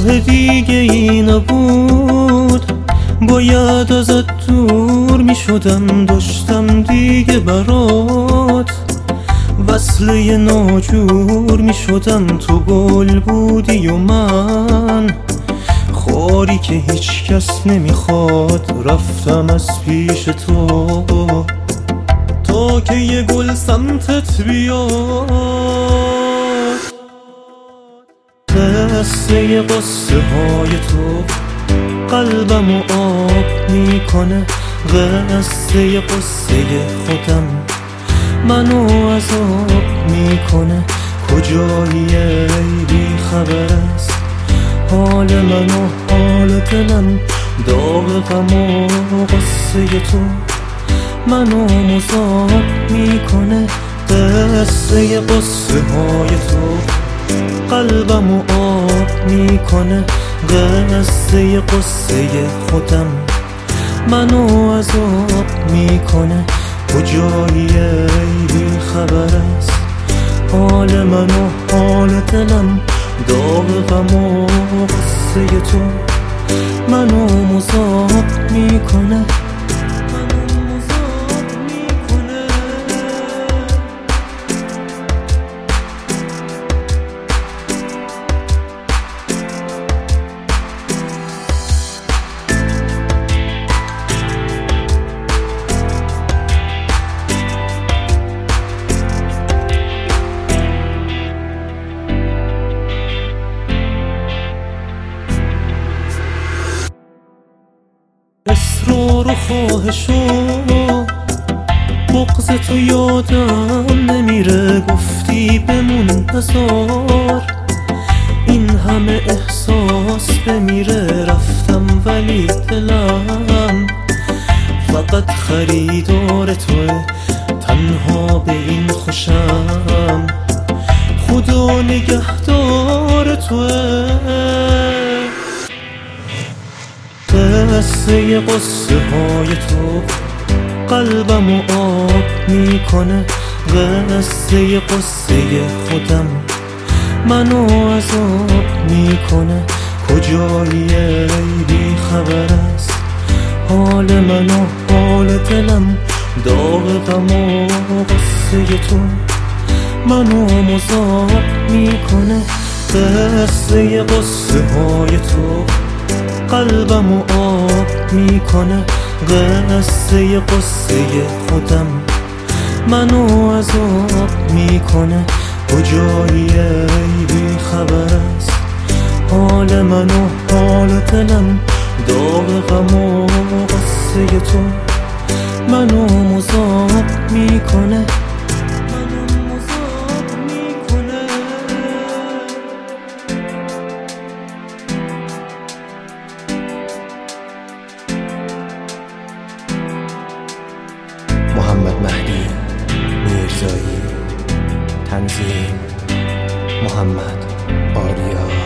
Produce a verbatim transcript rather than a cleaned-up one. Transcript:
راه دیگه ای نبود، باید ازت دور می شدم، داشتم دیگه برات وصله ناجور می شدم. تو گل بودی و من خاری که هیچ کس نمیخواد، رفتم از پیش تو تا که یه گل سمتت بیاد. قصه قصه های تو قلبمو آب میکنه، قصه قصه خودم منو عذاب میکنه. کجایی ای بی خبر است حال من و حال دلم، داغ غم و قصه تو منو مذاب میکنه. قصه قصه های تو قلبمو آب میکنه، قصه قصه خودم منو عذاب میکنه. کجایی ای بی خبر است حال من و حال دلم، داغ غم و قصه تو منو مذاب میکنه. اصرار و خواهش و بغض تو یادم نمیره، گفتی بمون بذار این همه احساس بمیره. رفتم ولی دلم فقط خریدار توه، تنها به این خوشم خدا نگهدار توه. قصه قصه های تو قلبمو آب میکنه، قصه قصه خودم منو عذاب میکنه. کجایی ای بی خبر است حال من و حال دلم، داغ غم و قصه تو منو مذاب میکنه. قصه قصه های تو قلبمو آب میکنه، قصه قصه خودم منو عذاب میکنه. کجایی ای بی خبر است حال من و حال دلم، داغ غم و قصه تو منو مذاب میکنه. محمد مهدی میرزایی، تنظیم محمد آریا.